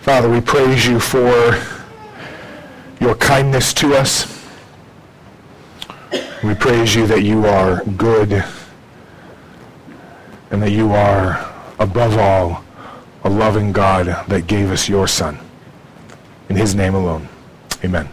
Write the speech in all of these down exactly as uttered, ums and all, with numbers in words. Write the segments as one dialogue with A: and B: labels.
A: Father, we praise you for your kindness to us. We praise you that you are good and that you are, above all, a loving God that gave us your Son. In his name alone, amen.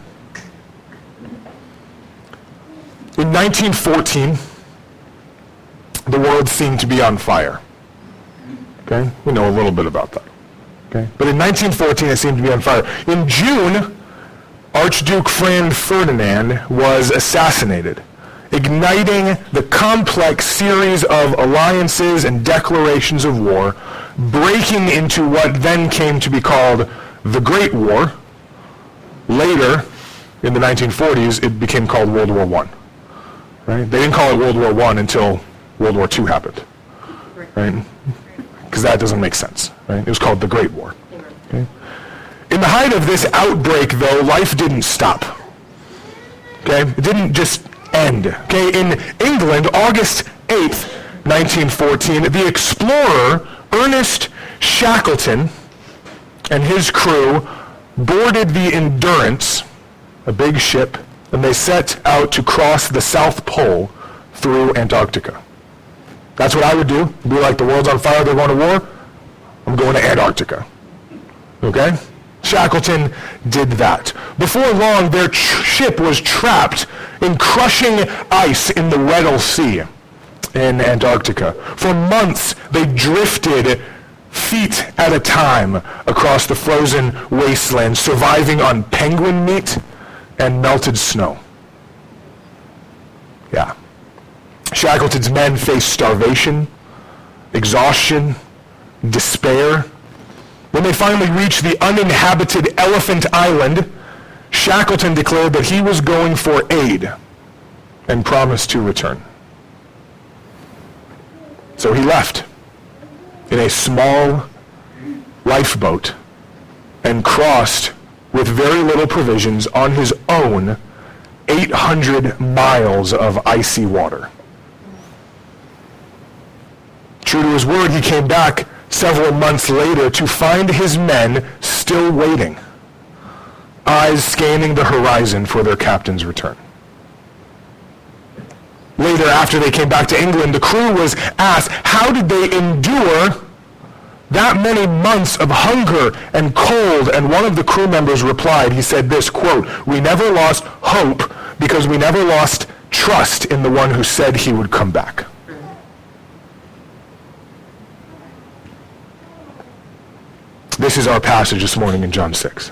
A: In nineteen fourteen, the world seemed to be on fire. Okay? We know a little bit about that. Okay? But in nineteen fourteen, it seemed to be on fire. In June, Archduke Franz Ferdinand was assassinated, igniting the complex series of alliances and declarations of war, breaking into what then came to be called the Great War. Later, in the nineteen forties, it became called World War One. Right? They didn't call it World War One until World War Two happened. Right? Because that doesn't make sense. Right? It was called the Great War. Okay? In the height of this outbreak, though, life didn't stop. Okay? It didn't just end. Okay? In England, August eighth, nineteen fourteen, the explorer Ernest Shackleton and his crew boarded the Endurance, a big ship, and they set out to cross the South Pole through Antarctica. That's what I would do. Be like, the world's on fire, they're going to war. I'm going to Antarctica. Okay? Shackleton did that. Before long, their tr- ship was trapped in crushing ice in the Weddell Sea in Antarctica. For months, they drifted feet at a time across the frozen wasteland, surviving on penguin meat and melted snow. Yeah. Shackleton's men faced starvation, exhaustion, despair. When they finally reached the uninhabited Elephant Island, Shackleton declared that he was going for aid and promised to return. So he left in a small lifeboat and crossed with very little provisions on his own eight hundred miles of icy water. True to his word, he came back several months later to find his men still waiting, eyes scanning the horizon for their captain's return. Later, after they came back to England, the crew was asked, how did they endure that many months of hunger and cold? And one of the crew members replied, he said this, quote, "We never lost hope because we never lost trust in the one who said he would come back." This is our passage this morning in John six.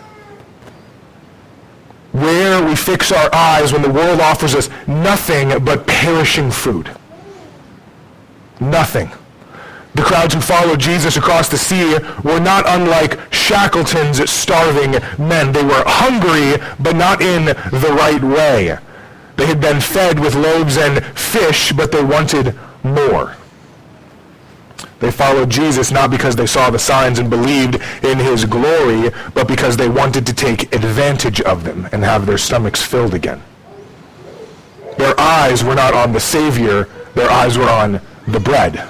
A: Where we fix our eyes when the world offers us nothing but perishing food. Nothing. The crowds who followed Jesus across the sea were not unlike Shackleton's starving men. They were hungry, but not in the right way. They had been fed with loaves and fish, but they wanted more. They followed Jesus not because they saw the signs and believed in his glory, but because they wanted to take advantage of them and have their stomachs filled again. Their eyes were not on the Savior, their eyes were on the bread.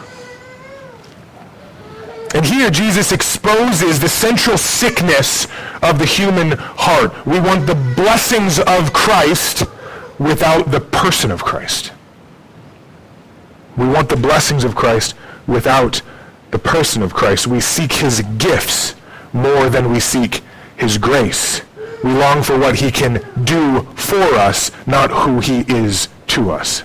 A: And here Jesus exposes the central sickness of the human heart. We want the blessings of Christ without the person of Christ. We want the blessings of Christ without the person of Christ. We seek his gifts more than we seek his grace. We long for what he can do for us, not who he is to us.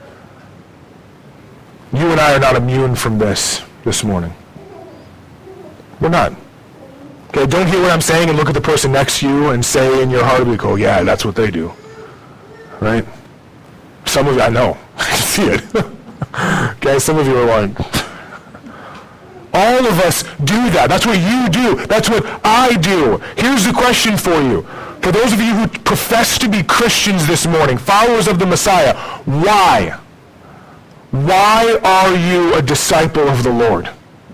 A: You and I are not immune from this this morning. We're not. Okay, don't hear what I'm saying and look at the person next to you and say in your heart, like, oh yeah, that's what they do. Right? Some of you, I know. I can see it. Okay, some of you are like, all of us do that. That's what you do. That's what I do. Here's the question for you. For those of you who profess to be Christians this morning, followers of the Messiah, why? Why are you a disciple of the Lord?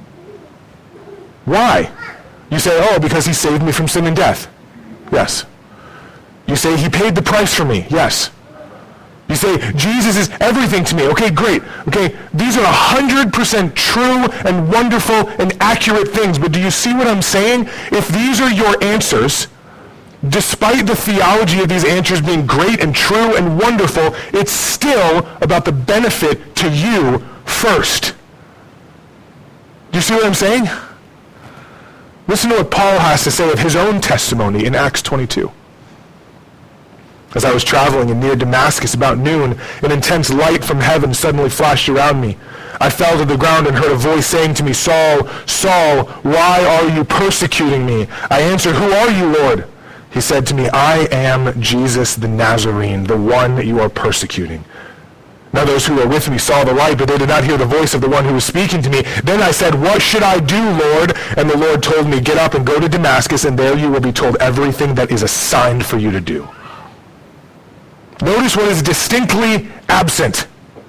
A: Why? You say, oh, because he saved me from sin and death. Yes. You say he paid the price for me. Yes. You say, Jesus is everything to me. Okay, great. Okay, these are one hundred percent true and wonderful and accurate things, but do you see what I'm saying? If these are your answers, despite the theology of these answers being great and true and wonderful, it's still about the benefit to you first. Do you see what I'm saying? Listen to what Paul has to say of his own testimony in Acts twenty-two. As I was traveling in near Damascus about noon, an intense light from heaven suddenly flashed around me. I fell to the ground and heard a voice saying to me, Saul, Saul, why are you persecuting me? I answered, who are you, Lord? He said to me, I am Jesus the Nazarene, the one you are persecuting. Now those who were with me saw the light, but they did not hear the voice of the one who was speaking to me. Then I said, what should I do, Lord? And the Lord told me, get up and go to Damascus, and there you will be told everything that is assigned for you to do. Notice what is distinctly absent.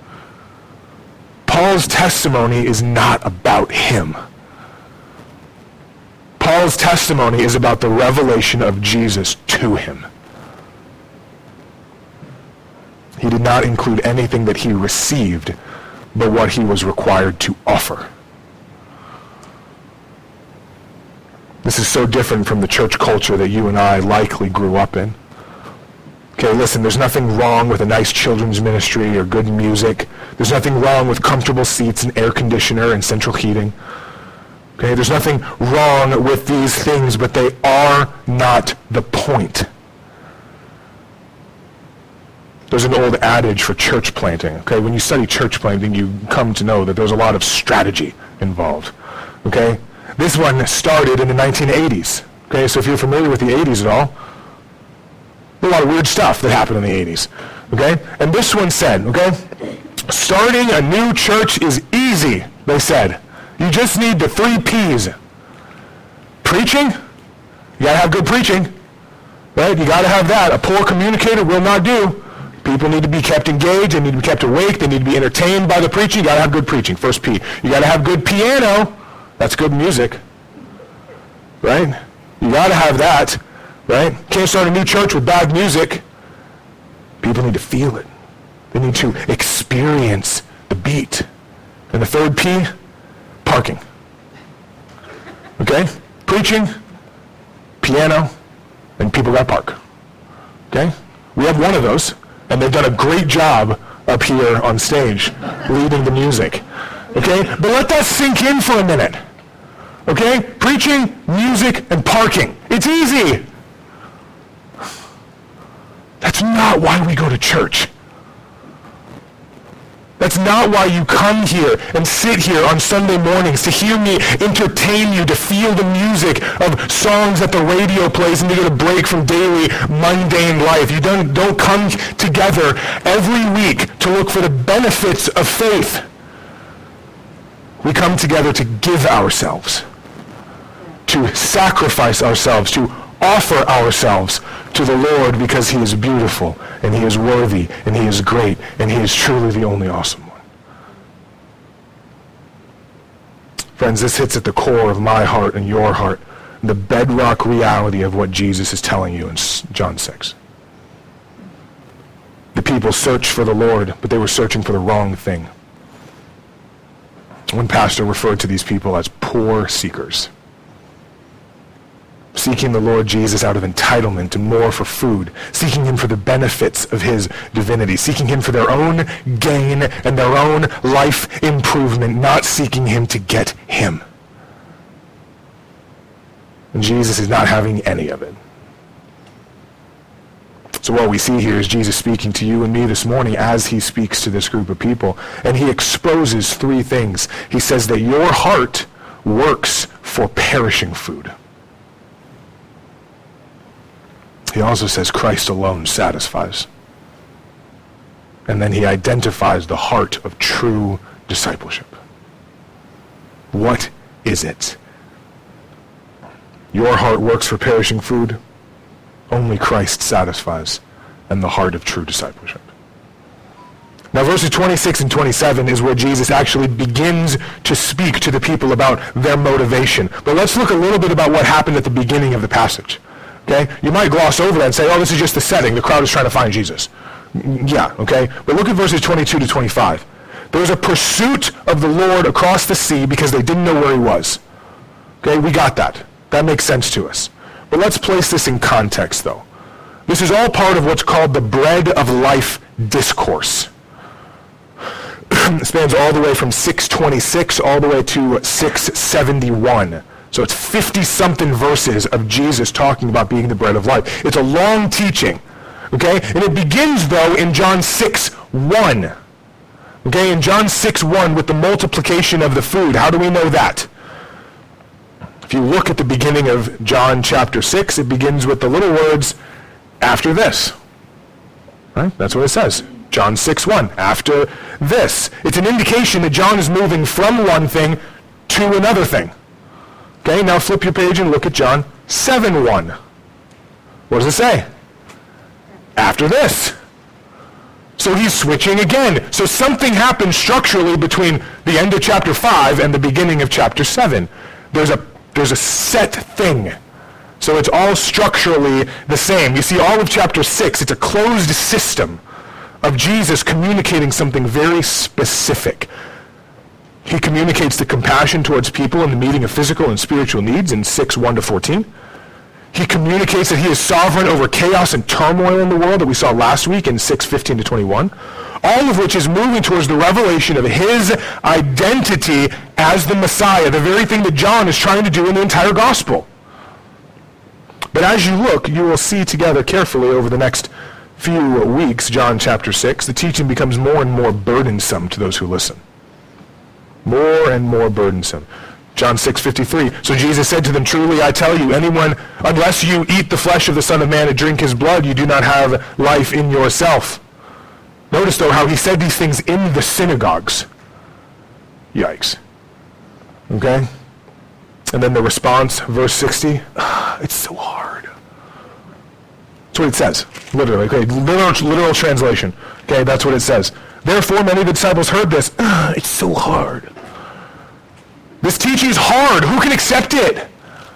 A: Paul's testimony is not about him. Paul's testimony is about the revelation of Jesus to him. He did not include anything that he received, but what he was required to offer. This is so different from the church culture that you and I likely grew up in. Okay, listen, there's nothing wrong with a nice children's ministry or good music. There's nothing wrong with comfortable seats and air conditioner and central heating. Okay, there's nothing wrong with these things, but they are not the point. There's an old adage for church planting. Okay, when you study church planting, you come to know that there's a lot of strategy involved. Okay, this one started in the nineteen eighties. Okay, so if you're familiar with the eighties at all, a lot of weird stuff that happened in the eighties. Okay, and this one said, okay, starting a new church is easy, they said. You just need the three P's. Preaching, you gotta have good preaching, right? You gotta have that. A poor communicator will not do. People need to be kept engaged, they need to be kept awake, they need to be entertained by the preaching. You gotta have good preaching, first P. You gotta have good piano, that's good music, right? You gotta have that, right? Can't start a new church with bad music. People need to feel it. They need to experience the beat. And the third P, parking. Okay? Preaching, piano, and people got to park. Okay? We have one of those, and they've done a great job up here on stage leading the music. Okay? But let that sink in for a minute. Okay? Preaching, music, and parking. It's easy. That's not why we go to church. That's not why you come here and sit here on Sunday mornings, to hear me entertain you, to feel the music of songs that the radio plays and to get a break from daily mundane life. You don't, don't come together every week to look for the benefits of faith. We come together to give ourselves, to sacrifice ourselves, to offer ourselves to the Lord because he is beautiful and he is worthy and he is great and he is truly the only awesome one. Friends, this hits at the core of my heart and your heart, the bedrock reality of what Jesus is telling you in John six. The people searched for the Lord, but they were searching for the wrong thing. One pastor referred to these people as poor seekers. Seeking the Lord Jesus out of entitlement and more for food, seeking him for the benefits of his divinity, seeking him for their own gain and their own life improvement, not seeking him to get him. And Jesus is not having any of it. So what we see here is Jesus speaking to you and me this morning as he speaks to this group of people, and he exposes three things. He says that your heart works for perishing food. He also says Christ alone satisfies. And then he identifies the heart of true discipleship. What is it? Your heart works for perishing food. Only Christ satisfies, and the heart of true discipleship. Now verses twenty-six and twenty-seven is where Jesus actually begins to speak to the people about their motivation. But let's look a little bit about what happened at the beginning of the passage. Okay? You might gloss over that and say, oh, this is just the setting. The crowd is trying to find Jesus. Yeah, okay? But look at verses twenty-two to twenty-five. There was a pursuit of the Lord across the sea because they didn't know where he was. Okay, we got that. That makes sense to us. But let's place this in context, though. This is all part of what's called the bread of life discourse. It spans all the way from six twenty-six all the way to six seventy-one. So it's fifty-something verses of Jesus talking about being the bread of life. It's a long teaching, okay? And it begins, though, in John six one. Okay, in John six one with the multiplication of the food. How do we know that? If you look at the beginning of John chapter six, it begins with the little words, after this. Right? That's what it says. John six one, after this. It's an indication that John is moving from one thing to another thing. Okay, now flip your page and look at John seven one. What does it say? After this. So he's switching again. So something happened structurally between the end of chapter five and the beginning of chapter seven. There's a, there's a set thing. So it's all structurally the same. You see, all of chapter six, it's a closed system of Jesus communicating something very specific. He communicates the compassion towards people in the meeting of physical and spiritual needs in six one to fourteen. He communicates that he is sovereign over chaos and turmoil in the world that we saw last week in six fifteen to twenty-one. All of which is moving towards the revelation of his identity as the Messiah, the very thing that John is trying to do in the entire gospel. But as you look, you will see together carefully over the next few weeks, John chapter six, the teaching becomes more and more burdensome to those who listen. More and more burdensome. John six fifty-three, so Jesus said to them, truly I tell you, anyone, unless you eat the flesh of the Son of Man and drink his blood, you do not have life in yourself. Notice, though, how he said these things in the synagogues. Yikes. Okay? And then the response, verse sixty, it's so hard. That's what it says, literally. Okay, literal, literal translation. Okay, that's what it says. Therefore, many of the disciples heard this. It's so hard. This teaching is hard. Who can accept it?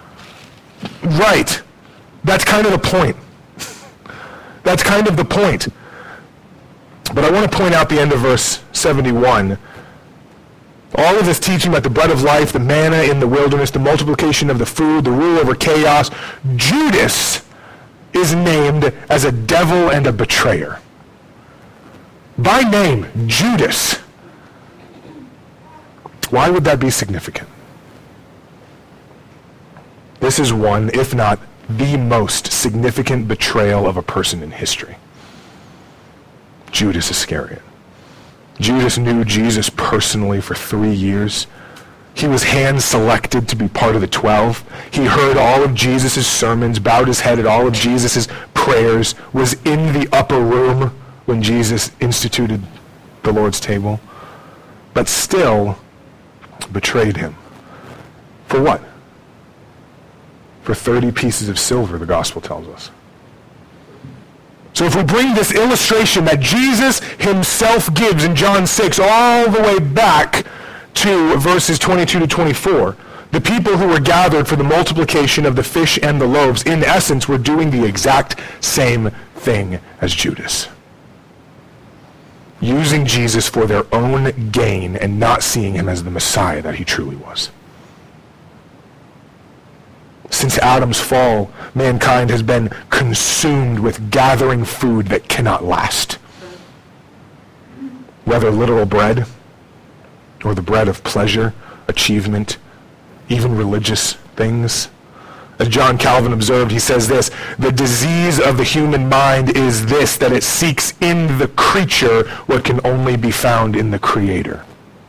A: Right. That's kind of the point. That's kind of the point. But I want to point out the end of verse seventy-one. All of this teaching about the bread of life, the manna in the wilderness, the multiplication of the food, the rule over chaos, Judas is named as a devil and a betrayer. By name, Judas. Why would that be significant? This is one, if not the most significant betrayal of a person in history. Judas Iscariot. Judas knew Jesus personally for three years. He was hand-selected to be part of the twelve. He heard all of Jesus' sermons, bowed his head at all of Jesus' prayers, was in the upper room when Jesus instituted the Lord's table, but still betrayed him. For what? For thirty pieces of silver, the gospel tells us. So if we bring this illustration that Jesus himself gives in John six all the way back to verses twenty-two to twenty-four, the people who were gathered for the multiplication of the fish and the loaves, in essence, were doing the exact same thing as Judas. Using Jesus for their own gain and not seeing him as the Messiah that he truly was. Since Adam's fall, mankind has been consumed with gathering food that cannot last. Whether literal bread, or the bread of pleasure, achievement, even religious things. As John Calvin observed, he says this, the disease of the human mind is this, that it seeks in the creature what can only be found in the Creator.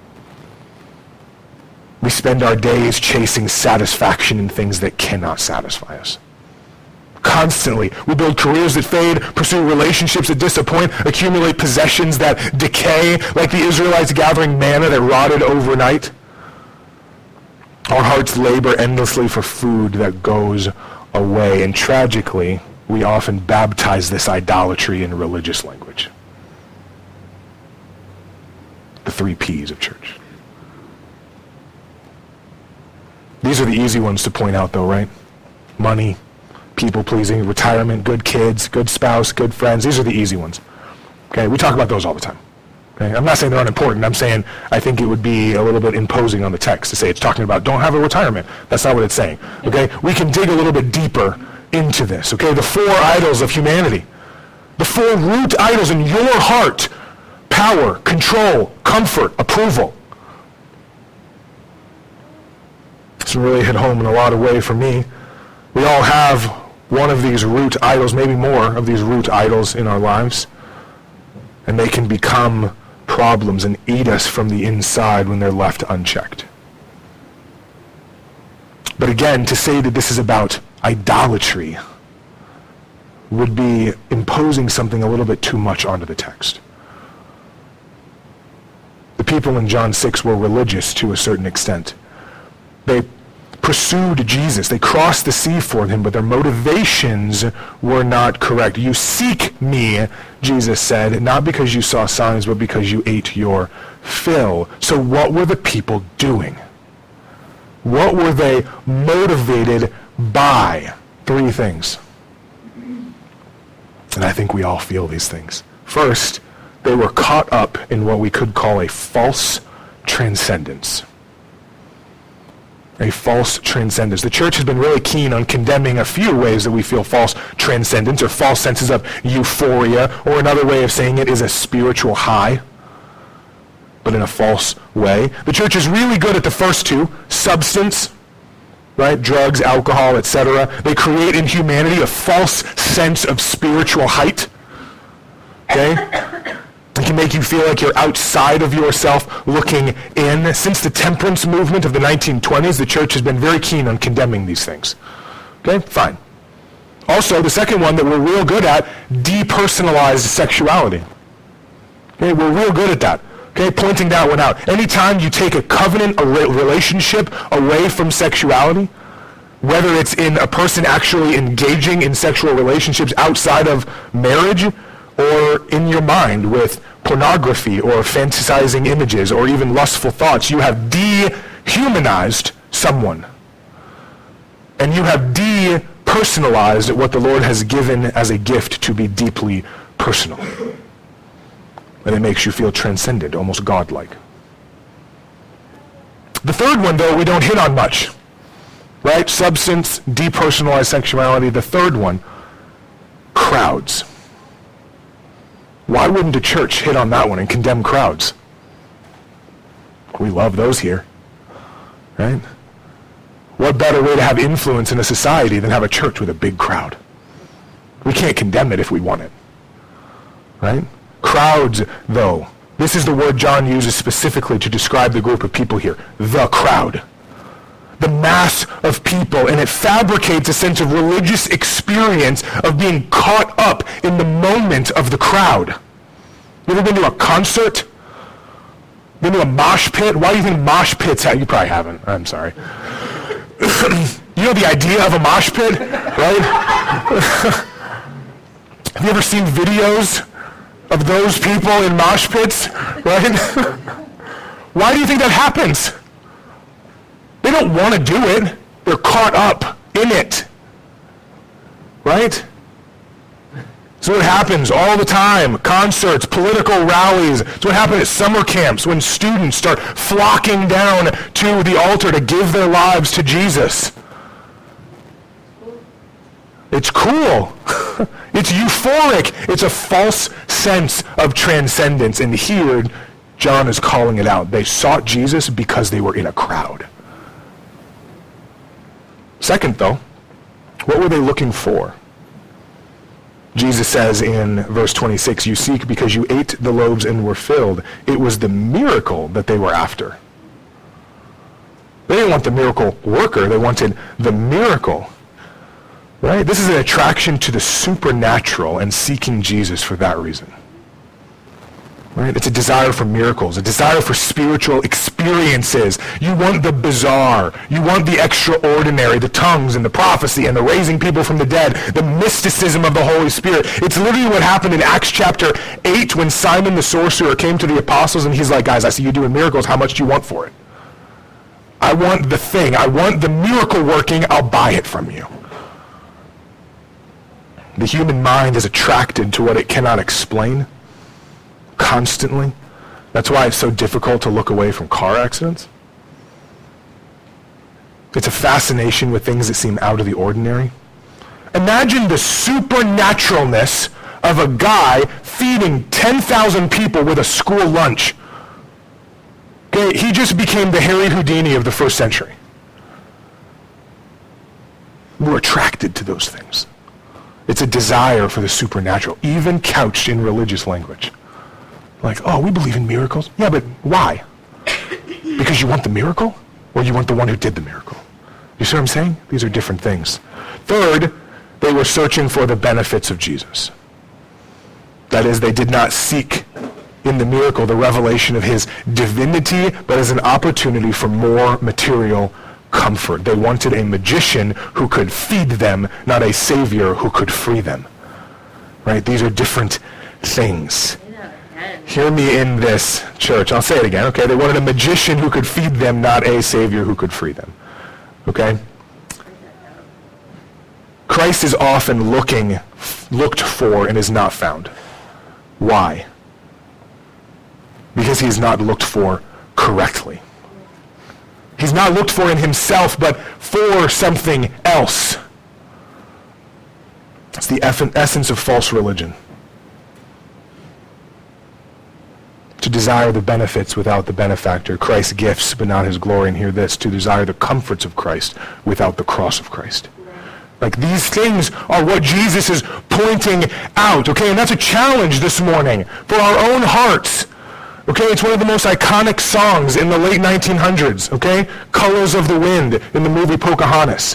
A: We spend our days chasing satisfaction in things that cannot satisfy us. Constantly, we build careers that fade, pursue relationships that disappoint, accumulate possessions that decay, like the Israelites gathering manna that rotted overnight. Our hearts labor endlessly for food that goes away, and tragically, we often baptize this idolatry in religious language. The three P's of church. These are the easy ones to point out, though, right? Money, people-pleasing, retirement, good kids, good spouse, good friends. These are the easy ones. Okay, we talk about those all the time. Okay? I'm not saying they're unimportant. I'm saying I think it would be a little bit imposing on the text to say it's talking about don't have a retirement. That's not what it's saying. Okay, we can dig a little bit deeper into this. Okay, the four idols of humanity, the four root idols in your heart: power, control, comfort, approval. This really hit home in a lot of ways for me. We all have one of these root idols, maybe more of these root idols in our lives. And they can become problems and eat us from the inside when they're left unchecked. But again, to say that this is about idolatry would be imposing something a little bit too much onto the text. The people in John six were religious to a certain extent. They pursued Jesus. They crossed the sea for him, but their motivations were not correct. You seek me, Jesus said, not because you saw signs, but because you ate your fill. So what were the people doing? What were they motivated by? Three things. And I think we all feel these things. First, they were caught up in what we could call a false transcendence. A false transcendence. The church has been really keen on condemning a few ways that we feel false transcendence or false senses of euphoria, or another way of saying it is a spiritual high, but in a false way. The church is really good at the first two: substance, right? Drugs, alcohol, et cetera. They create in humanity a false sense of spiritual height. Okay? It can make you feel like you're outside of yourself looking in. Since the temperance movement of the nineteen twenties, the church has been very keen on condemning these things. Okay, fine. Also, the second one that we're real good at, depersonalized sexuality. Okay, we're real good at that. Okay, pointing that one out. Anytime you take a covenant, a relationship away from sexuality, whether it's in a person actually engaging in sexual relationships outside of marriage, or in your mind with pornography or fantasizing images or even lustful thoughts, you have dehumanized someone. And you have depersonalized what the Lord has given as a gift to be deeply personal. And it makes you feel transcendent, almost godlike. The third one, though, we don't hit on much. Right? Substance, depersonalized sexuality. The third one, crowds. Why wouldn't a church hit on that one and condemn crowds? We love those here, right? What better way to have influence in a society than have a church with a big crowd? We can't condemn it if we want it, right? Crowds, though. This is the word John uses specifically to describe the group of people here, the crowd. The mass of people, and it fabricates a sense of religious experience of being caught up in the moment of the crowd. You ever been to a concert? Been to a mosh pit? Why do you think mosh pits have, you probably haven't, I'm sorry. You know the idea of a mosh pit, right? Have you ever seen videos of those people in mosh pits, right? Why do you think that happens? They don't want to do it. They're caught up in it. Right? So what happens all the time. Concerts, political rallies. It's what happens at summer camps when students start flocking down to the altar to give their lives to Jesus. It's cool. It's euphoric. It's a false sense of transcendence. And here, John is calling it out. They sought Jesus because they were in a crowd. Second, though, what were they looking for? Jesus says in verse twenty-six, you seek because you ate the loaves and were filled. It was the miracle that they were after. They didn't want the miracle worker. They wanted the miracle. Right? This is an attraction to the supernatural and seeking Jesus for that reason. Right? It's a desire for miracles, a desire for spiritual experiences. You want the bizarre. You want the extraordinary, the tongues and the prophecy and the raising people from the dead, the mysticism of the Holy Spirit. It's literally what happened in Acts chapter eight when Simon the sorcerer came to the apostles and he's like, guys, I see you doing miracles. How much do you want for it? I want the thing. I want the miracle working. I'll buy it from you. The human mind is attracted to what it cannot explain. constantly. That's why it's so difficult to look away from car accidents. It's a fascination with things that seem out of the ordinary. Imagine the supernaturalness of a guy feeding ten thousand people with a school lunch. Okay, he just became the Harry Houdini of the first century. We're attracted to those things. It's a desire for the supernatural, even couched in religious language. Like, oh, we believe in miracles. Yeah, but why? Because you want the miracle? Or you want the one who did the miracle? You see what I'm saying? These are different things. Third, they were searching for the benefits of Jesus. That is, they did not seek in the miracle the revelation of his divinity, but as an opportunity for more material comfort. They wanted a magician who could feed them, not a savior who could free them. Right? These are different things. Hear me in this, church. I'll say it again, okay? They wanted a magician who could feed them, not a savior who could free them. Okay? Christ is often looking, looked for and is not found. Why? Because he is not looked for correctly. He's not looked for in himself, but for something else. It's the essence of false religion. To desire the benefits without the benefactor, Christ's gifts but not his glory, and hear this, to desire the comforts of Christ without the cross of Christ. Like, these things are what Jesus is pointing out, okay? And that's a challenge this morning for our own hearts. Okay, it's one of the most iconic songs in the late nineteen hundreds, okay? Colors of the Wind in the movie Pocahontas.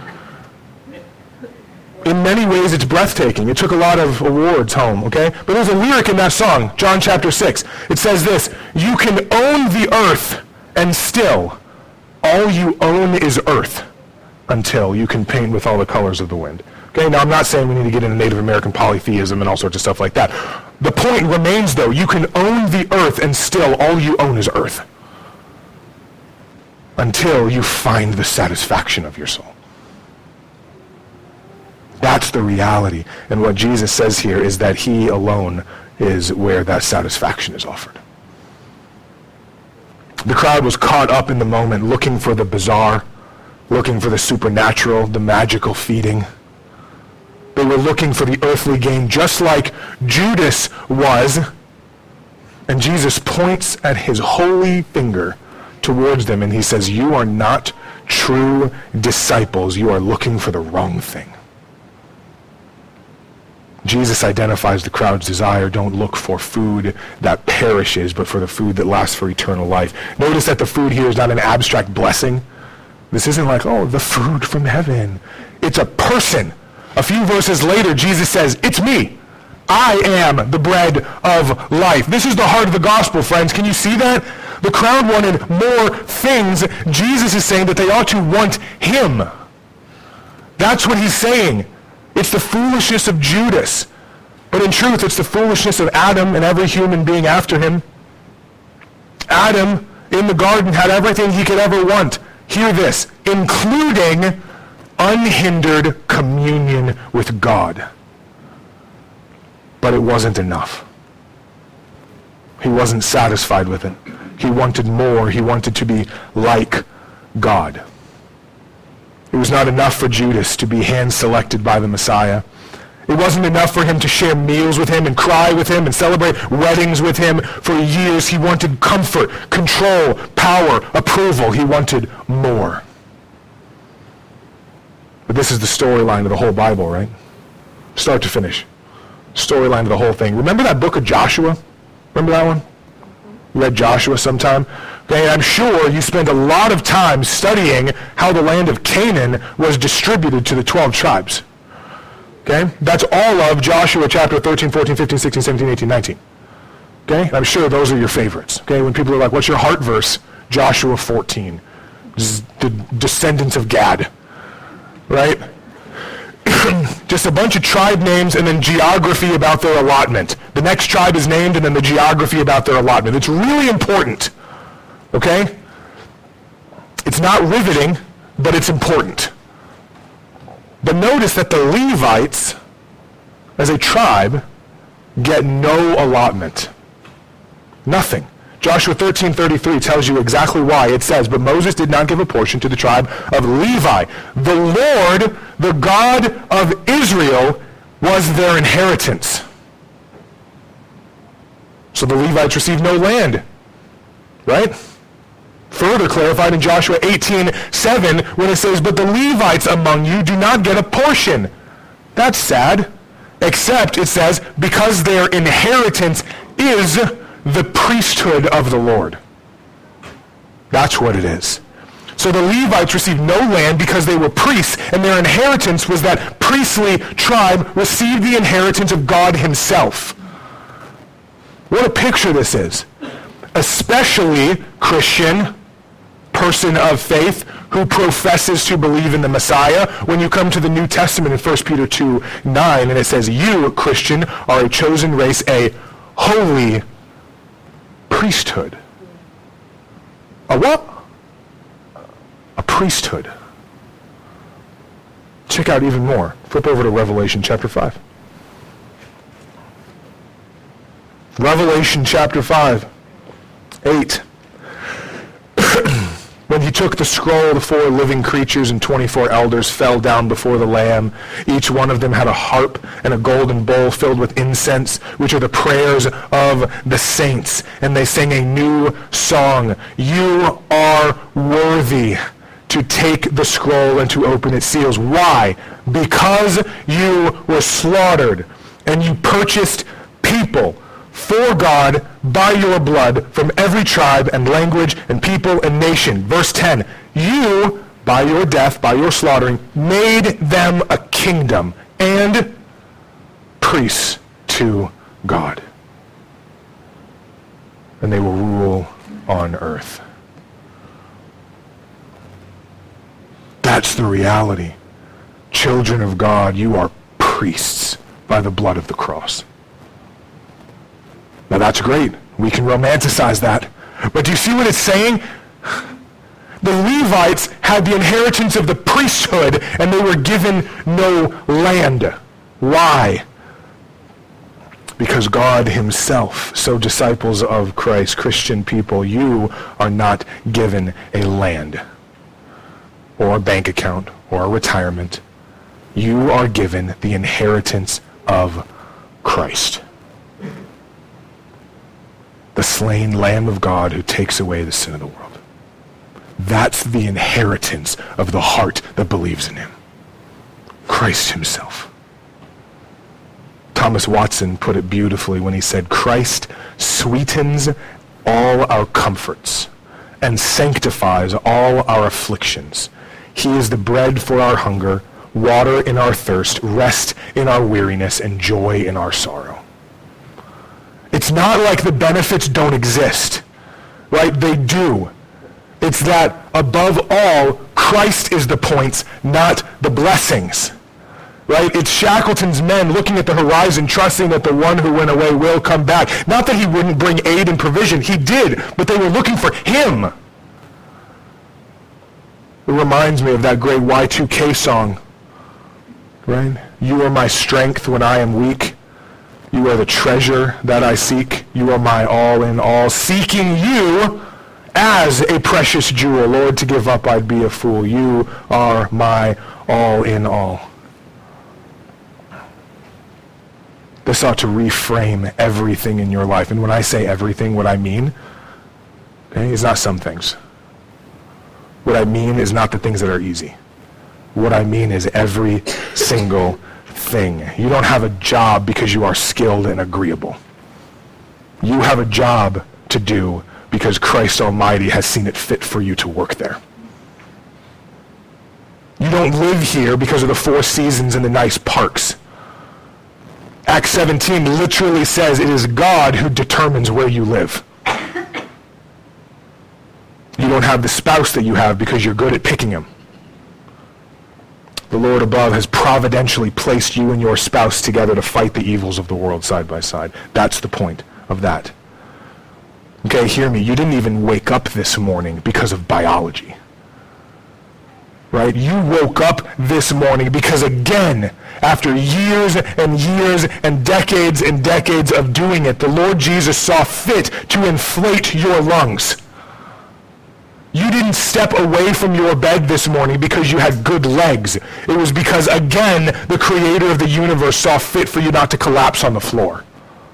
A: In many ways, it's breathtaking. It took a lot of awards home, okay? But there's a lyric in that song, John chapter six. It says this, you can own the earth, and still, all you own is earth, until you can paint with all the colors of the wind. Okay, now I'm not saying we need to get into Native American polytheism and all sorts of stuff like that. The point remains, though, you can own the earth, and still, all you own is earth. Until you find the satisfaction of your soul. That's the reality. And what Jesus says here is that he alone is where that satisfaction is offered. The crowd was caught up in the moment, looking for the bizarre, looking for the supernatural, the magical feeding. They were looking for the earthly gain, just like Judas was. And Jesus points at his holy finger towards them, and he says, you are not true disciples. You are looking for the wrong thing. Jesus identifies the crowd's desire. Don't look for food that perishes, but for the food that lasts for eternal life. Notice that the food here is not an abstract blessing. This isn't like, oh, the food from heaven. It's a person. A few verses later, Jesus says, it's me. I am the bread of life. This is the heart of the gospel, friends. Can you see that? The crowd wanted more things. Jesus is saying that they ought to want him. That's what he's saying. It's the foolishness of Judas. But in truth, it's the foolishness of Adam and every human being after him. Adam, in the garden, had everything he could ever want. Hear this, including unhindered communion with God. But it wasn't enough. He wasn't satisfied with it. He wanted more. He wanted to be like God. It was not enough for Judas to be hand-selected by the Messiah. It wasn't enough for him to share meals with him and cry with him and celebrate weddings with him. For years, he wanted comfort, control, power, approval. He wanted more. But this is the storyline of the whole Bible, right? Start to finish. Storyline of the whole thing. Remember that book of Joshua? Remember that one? You read Joshua sometime? Okay, I'm sure you spent a lot of time studying how the land of Canaan was distributed to the twelve tribes. Okay? That's all of Joshua chapter thirteen, fourteen, fifteen, sixteen, seventeen, eighteen, nineteen. Okay? I'm sure those are your favorites. Okay? When people are like, what's your heart verse? Joshua fourteen. The descendants of Gad. Right? Just a bunch of tribe names and then geography about their allotment. The next tribe is named and then the geography about their allotment. It's really important. Okay? It's not riveting, but it's important. But notice that the Levites, as a tribe, get no allotment. Nothing. Joshua thirteen thirty-three tells you exactly why. It says, but Moses did not give a portion to the tribe of Levi. The Lord, the God of Israel, was their inheritance. So the Levites received no land, right? Further clarified in Joshua eighteen seven when it says, but the Levites among you do not get a portion. That's sad. Except, it says, because their inheritance is the priesthood of the Lord. That's what it is. So the Levites received no land because they were priests, and their inheritance was that priestly tribe received the inheritance of God himself. What a picture this is. Especially Christian, person of faith, who professes to believe in the Messiah. When you come to the New Testament in First Peter two nine, and it says, you, Christian, are a chosen race, a holy priesthood. A what? A priesthood. Check out even more. Flip over to Revelation chapter five. Revelation chapter five, eight. When he took the scroll, the four living creatures and twenty-four elders fell down before the Lamb. Each one of them had a harp and a golden bowl filled with incense, which are the prayers of the saints. And they sang a new song. You are worthy to take the scroll and to open its seals. Why? Because you were slaughtered and you purchased people for God by your blood from every tribe and language and people and nation. Verse ten, you, by your death, by your slaughtering, made them a kingdom and priests to God. And they will rule on earth. That's the reality. Children of God, you are priests by the blood of the cross. Now that's great. We can romanticize that. But do you see what it's saying? The Levites had the inheritance of the priesthood, and they were given no land. Why? Because God himself, so disciples of Christ, Christian people, you are not given a land or a bank account or a retirement. You are given the inheritance of Christ. The slain Lamb of God who takes away the sin of the world. That's the inheritance of the heart that believes in him. Christ himself. Thomas Watson put it beautifully when he said, Christ sweetens all our comforts and sanctifies all our afflictions. He is the bread for our hunger, water in our thirst, rest in our weariness, and joy in our sorrow. It's not like the benefits don't exist, right? They do. It's that above all, Christ is the points, not the blessings, right? It's Shackleton's men looking at the horizon, trusting that the one who went away will come back. Not that he wouldn't bring aid and provision. He did, but they were looking for him. It reminds me of that great Y two K song, right? You are my strength when I am weak. You are the treasure that I seek. You are my all in all. Seeking you as a precious jewel. Lord, to give up I'd be a fool. You are my all in all. This ought to reframe everything in your life. And when I say everything, what I mean, okay, is not some things. What I mean is not the things that are easy. What I mean is every single thing. You don't have a job because you are skilled and agreeable. You have a job to do because Christ Almighty has seen it fit for you to work there. You don't live here because of the four seasons and the nice parks. Acts seventeen literally says it is God who determines where you live. You don't have the spouse that you have because you're good at picking him. The Lord above has providentially placed you and your spouse together to fight the evils of the world side by side. That's the point of that. Okay, hear me. You didn't even wake up this morning because of biology. right? You woke up this morning because, again, after years and years and decades and decades of doing it, the Lord Jesus saw fit to inflate your lungs. You didn't step away from your bed this morning because you had good legs. It was because, again, the creator of the universe saw fit for you not to collapse on the floor.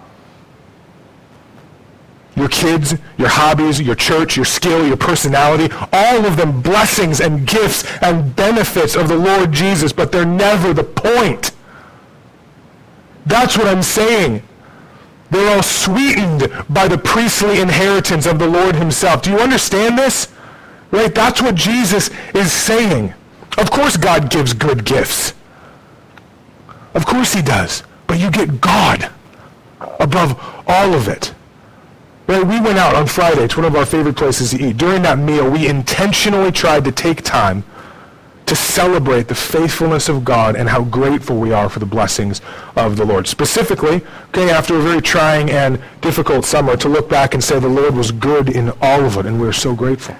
A: Your kids, your hobbies, your church, your skill, your personality, all of them blessings and gifts and benefits of the Lord Jesus, but they're never the point. That's what I'm saying. They're all sweetened by the priestly inheritance of the Lord himself. Do you understand this? Right? That's what Jesus is saying. Of course God gives good gifts. Of course he does. But you get God above all of it. Right? We went out on Friday. It's one of our favorite places to eat. During that meal, we intentionally tried to take time to celebrate the faithfulness of God and how grateful we are for the blessings of the Lord. Specifically, okay, after a very trying and difficult summer, to look back and say the Lord was good in all of it, and we're so grateful.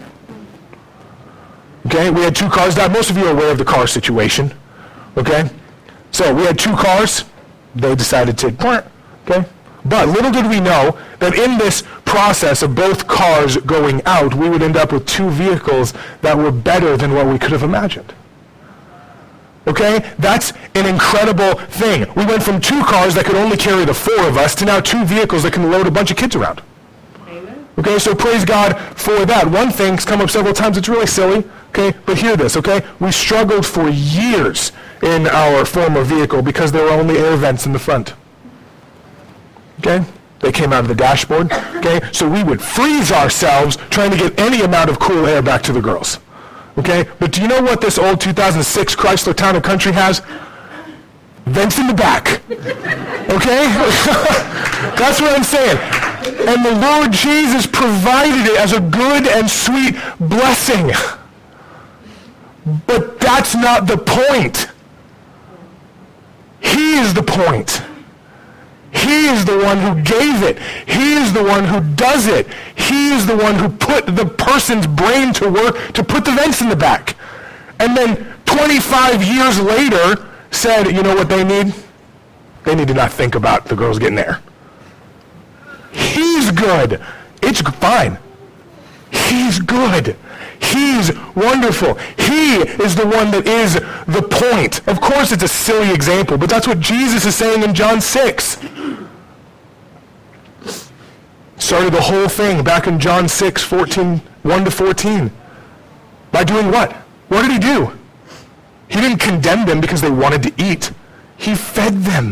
A: Okay, we had two cars die. Most of you are aware of the car situation. Okay, so we had two cars. They decided to, okay. But little did we know that in this process of both cars going out, we would end up with two vehicles that were better than what we could have imagined. Okay? That's an incredible thing. We went from two cars that could only carry the four of us to now two vehicles that can load a bunch of kids around. Amen. Okay, so praise God for that. One thing's come up several times. It's really silly. Okay, but hear this, okay? We struggled for years in our former vehicle because there were only air vents in the front. Okay? They came out of the dashboard. Okay? So we would freeze ourselves trying to get any amount of cool air back to the girls. Okay? But do you know what this old two thousand six Chrysler Town and Country has? Vents in the back. Okay? That's what I'm saying. And the Lord Jesus provided it as a good and sweet blessing. But that's not the point. He is the point. He is the one who gave it. He is the one who does it. He is the one who put the person's brain to work to put the vents in the back. And then twenty-five years later said, you know what they need? They need to not think about the girls getting there. He's good. It's fine. He's good. He's wonderful. He is the one that is the point. Of course it's a silly example, but that's what Jesus is saying in John six. Started the whole thing back in John six, fourteen, one to fourteen. By doing what? What did he do? He didn't condemn them because they wanted to eat. He fed them.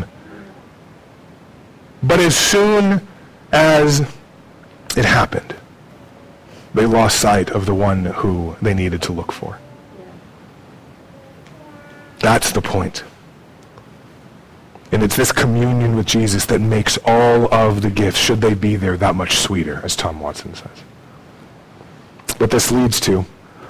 A: But as soon as it happened, they lost sight of the one who they needed to look for. That's the point. And it's this communion with Jesus that makes all of the gifts, should they be there, that much sweeter, as Tom Watson says. But this leads to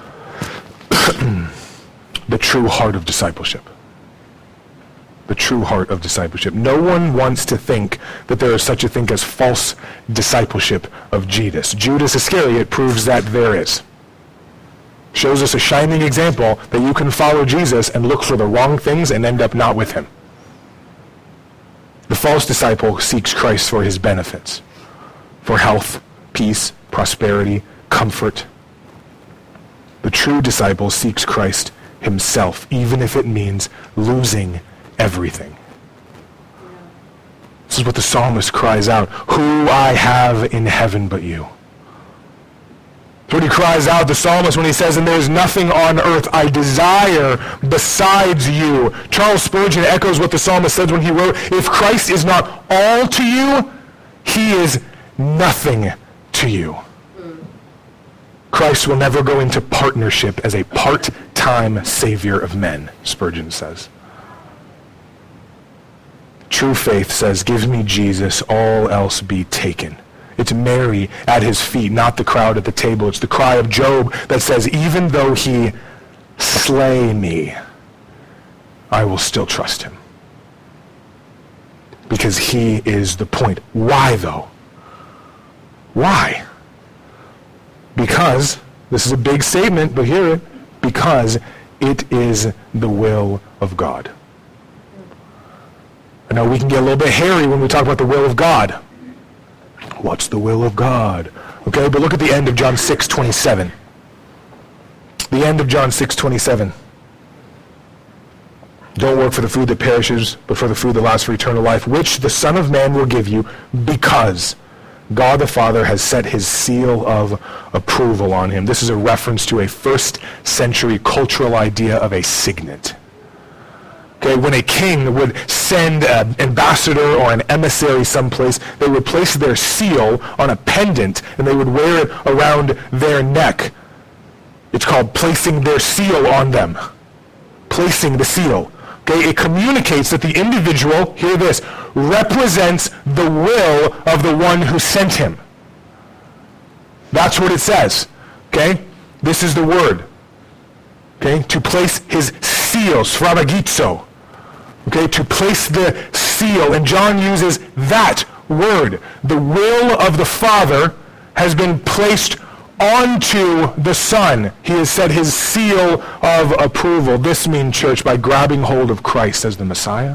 A: the true heart of discipleship. The true heart of discipleship. No one wants to think that there is such a thing as false discipleship of Judas. Judas Iscariot proves that there is. Shows us a shining example that you can follow Jesus and look for the wrong things and end up not with him. The false disciple seeks Christ for his benefits, for health, peace, prosperity, comfort. The true disciple seeks Christ himself, even if it means losing everything. This is what the psalmist cries out, who I have in heaven but you. That's what he cries out, the psalmist, when he says, and there is nothing on earth I desire besides you. Charles Spurgeon echoes what the psalmist said when he wrote, if Christ is not all to you, he is nothing to you. Christ will never go into partnership as a part-time savior of men, Spurgeon says. True faith says, give me Jesus, all else be taken. It's Mary at his feet, not the crowd at the table. It's the cry of Job that says, even though he slay me, I will still trust him. Because he is the point. Why, though? Why? Because, this is a big statement, but hear it, because It is the will of God. I know we can get a little bit hairy when we talk about the will of God. What's the will of God? Okay, but look at the end of John six twenty-seven. The end of John six twenty-seven. Don't work for the food that perishes, but for the food that lasts for eternal life, which the Son of Man will give you, because God the Father has set his seal of approval on him. This is a reference to a first century cultural idea of a signet. Okay, when a king would send an ambassador or an emissary someplace, they would place their seal on a pendant and they would wear it around their neck. It's called placing their seal on them. Placing the seal. Okay, it communicates that the individual, hear this, represents the will of the one who sent him. That's what it says. Okay? This is the word. Okay? To place his seal, sfrabagizo. Okay? To place the seal. And John uses that word. The will of the Father has been placed onto the Son. He has set his seal of approval. This means, church, by grabbing hold of Christ as the Messiah.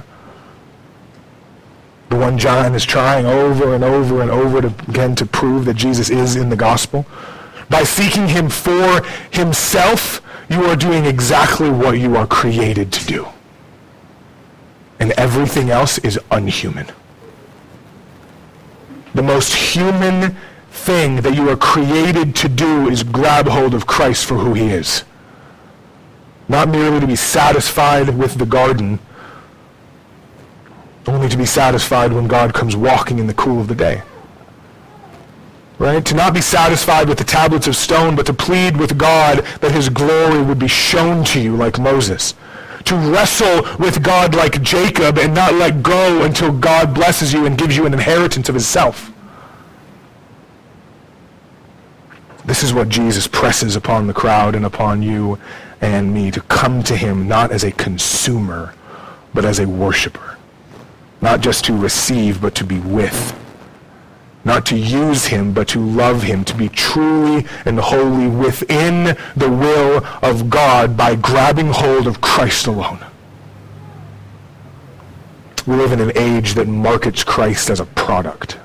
A: The one John is trying over and over and over to, again to prove that Jesus is in the gospel. By seeking him for himself, you are doing exactly what you are created to do. And everything else is unhuman. The most human thing that you are created to do is grab hold of Christ for who he is. Not merely to be satisfied with the garden, only to be satisfied when God comes walking in the cool of the day. Right? To not be satisfied with the tablets of stone, but to plead with God that his glory would be shown to you like Moses. To wrestle with God like Jacob and not let go until God blesses you and gives you an inheritance of himself. This is what Jesus presses upon the crowd and upon you and me, to come to him not as a consumer, but as a worshiper. Not just to receive, but to be with. Not to use him, but to love him, to be truly and wholly within the will of God by grabbing hold of Christ alone. We live in an age that markets Christ as a product.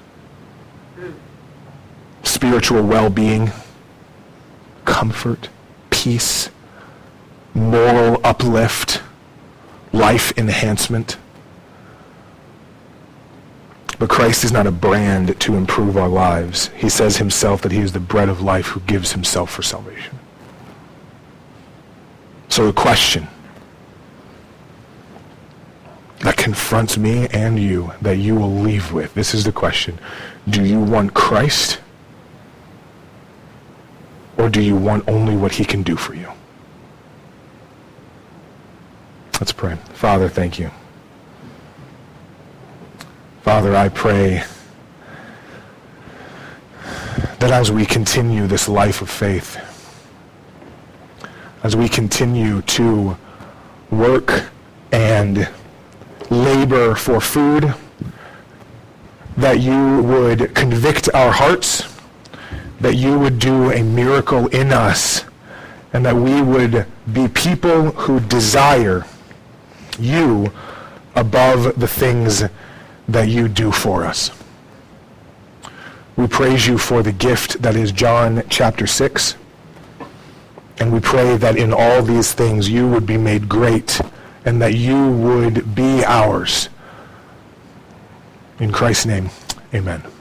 A: Spiritual well-being, comfort, peace, moral uplift, life enhancement. But Christ is not a brand to improve our lives. He says himself that he is the bread of life who gives himself for salvation. So the question that confronts me and you, that you will leave with, this is the question. Do you want Christ? Or do you want only what he can do for you? Let's pray. Father, thank you. Father, I pray that as we continue this life of faith, as we continue to work and labor for food, that you would convict our hearts, that you would do a miracle in us, and that we would be people who desire you above the things that you do for us. We praise you for the gift that is John chapter six, and we pray that in all these things you would be made great, and that you would be ours. In Christ's name, amen.